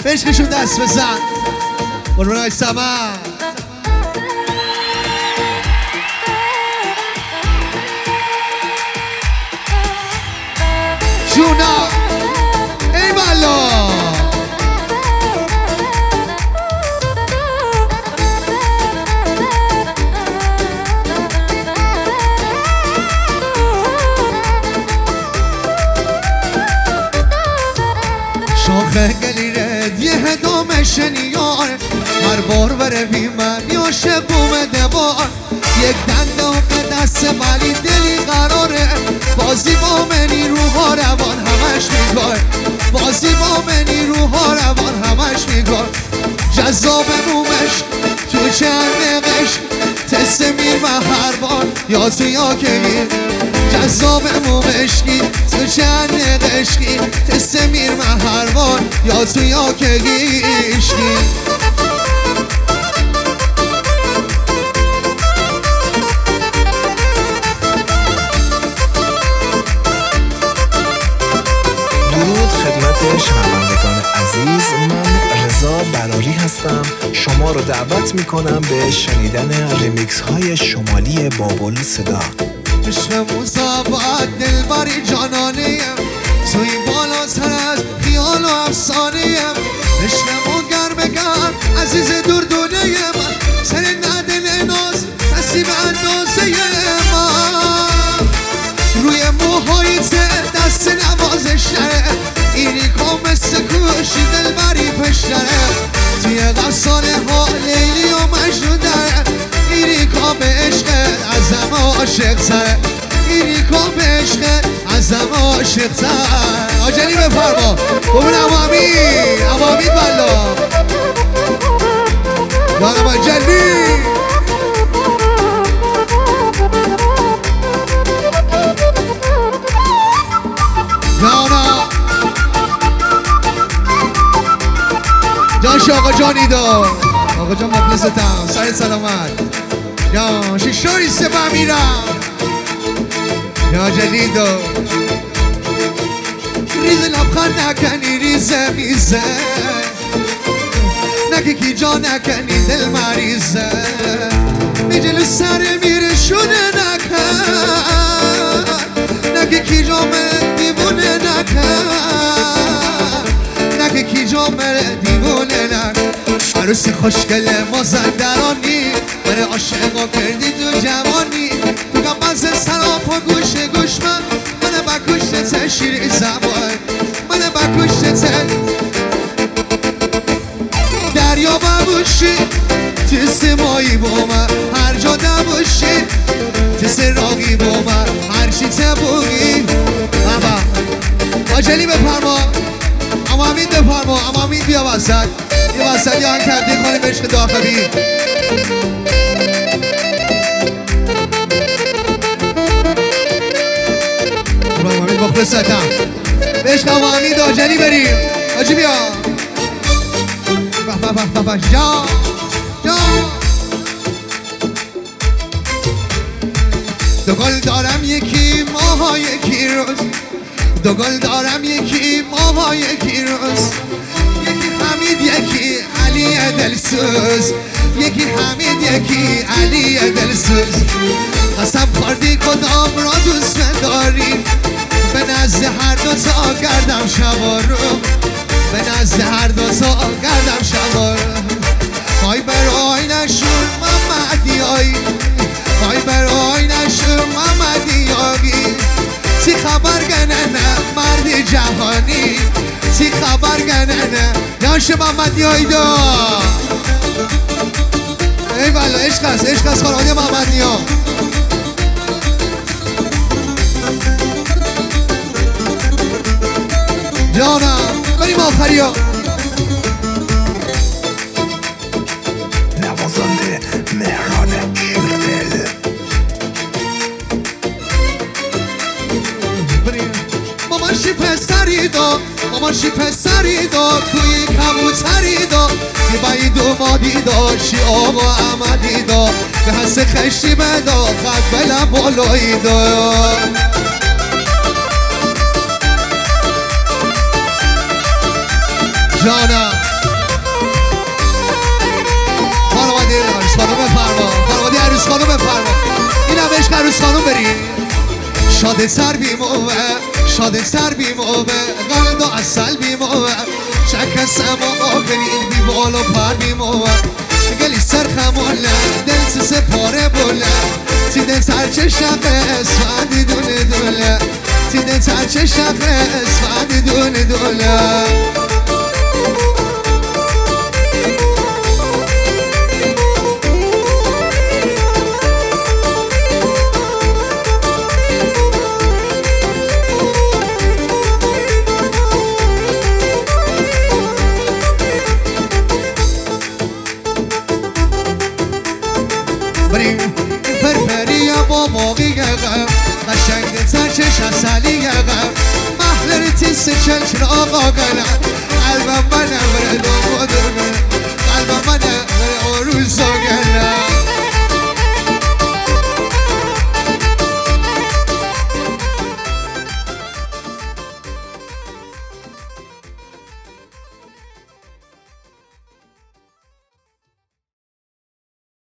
عشقشون دست بزن قربونای سمن جونا ای والا شاخه گلیره یه هدامشنی یار هر بار بره بی من یاشه بومده بار یک دنده و به دست ولی دلی قراره بازی با منی روها روان همش میگار بازی با منی روها روان همش میگار جذاب مومش تو چرمقش تست میر و هر بار یا تو یا که جذاب مومشکی تو چرمقشکی تست میر و هر بار یا تو یا که گیشکی شنوندگان عزیز من رضا براری هستم شما رو دعوت میکنم به شنیدن ریمیکس های شمالی بابل صدا عشق مصابت دلبری جانانیم توی بالا سر از خیال و افسانیم عشقمون گرم گرم عزیز دور دونه من سر ندل ناز دستی به اندازه من روی موهای دست نوازش نره اینی که مثل کوشی دلبری پشتره توی غفصانه ها لیلی و مجنون داره اینی که به عشقت ازم عاشق تره اینی که به عشقت ازم عاشق تره آجلی بفرما ببین عوامید بالا بالا جلی جانش آقا جانی دار آقا جان مخلصتم سر سلامت یا شیشوری سبا میرم یا جدیدو ریز لبخند نکنی ریزه میزه نگه کی جا نکنی دل مریضه می جلو سر میره شونه نکن نگه کی جا دیوونه نکن نگه کی جا دیوونه نکن عروسی خوشگله مازندرانی من عاشقا کردی تو جوانی تو گم از سلام پا گوش من بکشت شیر زبان من بکشت دریا ببوشی تست مایی با من هر جا نباشی تست راقی با من هر چی تبوگی بابا آجلی بفرما امامین بفرما امامین بیا وسط یه وسط یه تبدیل کنیم عشق داخلی امامین مخلصتم عشق امامین داجلی بریم آجی بیا بابا جا دو گل دارم یکی ماها یکی روز دو گل دارم یکی ماها یکی روز یکی حمید یکی علی دلسوز یکی حمید یکی علی دلسوز قسم خوردی کدام را دوست داری به نزد هر دو تا گردم شوارم به نزد هر دو تا گردم شوارم خواهی برای نشون محمدیایی خواهی برای نشون محمدیایی تی خبر گننه مرد جهانی تی خبر گننه یاش محمدیایی دا ای والا عشق هست خانواده محمدیا جانم بریم آخری ها نوازنده مهران شیردل ماماشی پسری دا ماماشی پسری دا توی کبوتری دا یه باید و مادی دا شی آقا احمدی دا به حس خشتی بدا خط بلم بالایی دا جانم عروس خانم بریم شاد سر بیموه شاد سر بیموه قلد و اصل بیموه شک سما آگرین بی بال و پر بیموه گلی سر خموله دل سه پاره بوله سیده سرچه شخص فردی دونه دوله سیده سرچه شخص فردی دونه دوله بریم فرفری با باقی گغم قشنگ سرچش اصلی گغم محلر تیست چل چراغ آقلم قلبم منم